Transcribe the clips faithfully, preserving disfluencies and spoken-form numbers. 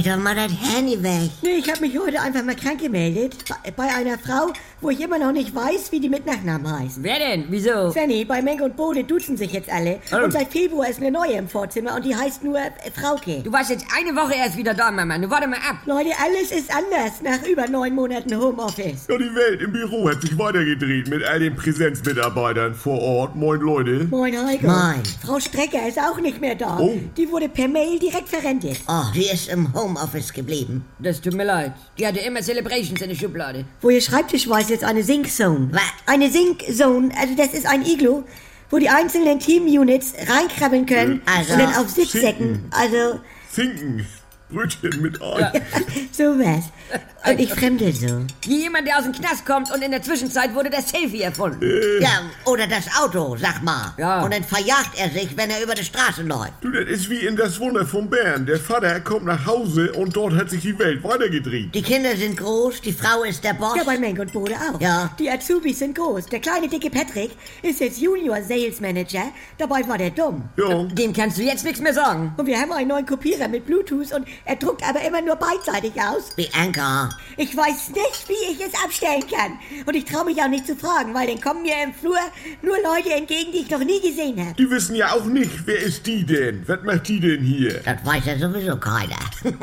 doch mal das Handy weg. Nee, ich habe mich heute einfach mal krank gemeldet. Bei, bei einer Frau, wo ich immer noch nicht weiß, wie die mit Nachnamen heißt. Wer denn? Wieso? Svenny, bei Menk und Bode duzen sich jetzt alle. Oh. Und seit Februar ist eine neue im Vorzimmer und die heißt nur äh, Frauke. Du warst jetzt eine Woche erst wieder da, Mama. Du warte mal ab. Leute, alles ist anders nach über neun Monaten Homeoffice. Ja, die Welt im Büro hat sich weitergedreht mit all den Präsenzmitarbeitern vor Ort. Moin, Leute. Moin, Heiko. Moin. Frau Strecker ist auch nicht mehr da. Oh. Die wurde per Mail direkt verrentet. Oh, die ist im Homeoffice geblieben. Das tut mir leid. Die hatte immer Celebrations in der Schublade. Wo ihr Schreibtisch war, ist jetzt eine Sync-Zone. Was? Eine Sync-Zone, also das ist ein Iglu, wo die einzelnen Team-Units reinkrabbeln können Also, und dann auf Sitz sinken. säcken. Also, Zinken. Brötchen mit Ei. sowas. Und ich fremdel so. Wie jemand, der aus dem Knast kommt und in der Zwischenzeit wurde das Selfie erfunden. Ja, oder das Auto, sag mal. Ja. Und dann verjagt er sich, wenn er über die Straße läuft. Du, das ist wie in Das Wunder von Bern. Der Vater kommt nach Hause und dort hat sich die Welt weitergedreht. Die Kinder sind groß, die Frau ist der Boss. Ja, bei Menk und Bode auch. Ja. Die Azubis sind groß. Der kleine dicke Patrick ist jetzt Junior Sales Manager. Dabei war der dumm. Ja. Dem kannst du jetzt nichts mehr sagen. Und wir haben einen neuen Kopierer mit Bluetooth und er druckt aber immer nur beidseitig aus. Wie Anker. Ich weiß nicht, wie ich es abstellen kann. Und ich traue mich auch nicht zu fragen, weil dann kommen mir im Flur nur Leute entgegen, die ich noch nie gesehen habe. Die wissen ja auch nicht, wer ist die denn? Was macht die denn hier? Das weiß ja sowieso keiner.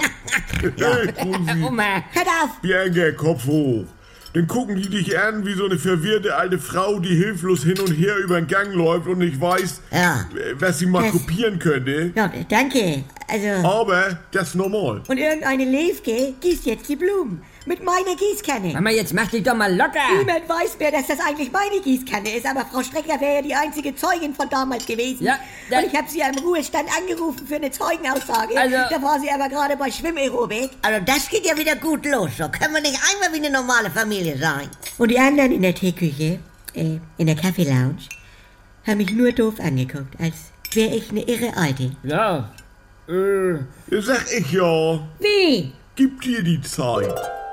Hey, Krusi. Oma. Hört auf! Bianca, Kopf hoch. Dann gucken die dich an wie so eine verwirrte alte Frau, die hilflos hin und her über den Gang läuft und nicht weiß, Ja. äh, was sie mal Das- kopieren könnte. Ja, danke. Also... Aber das ist normal. Und irgendeine Levke gießt jetzt die Blumen. Mit meiner Gießkanne. Mama, jetzt mach dich doch mal locker. Niemand weiß mehr, dass das eigentlich meine Gießkanne ist, aber Frau Strecker wäre ja die einzige Zeugin von damals gewesen. Ja, da- Und ich habe sie ja im Ruhestand angerufen für eine Zeugenaussage. Also- Da war sie aber gerade bei Schwimmaerobik. Also das geht ja wieder gut los. So können wir nicht einmal wie eine normale Familie sein. Und die anderen in der Teeküche, äh, in der Kaffeelounge, haben mich nur doof angeguckt, als wäre ich eine irre Alte. Ja. Äh. Sag ich ja, Wie? gib dir die Zeit.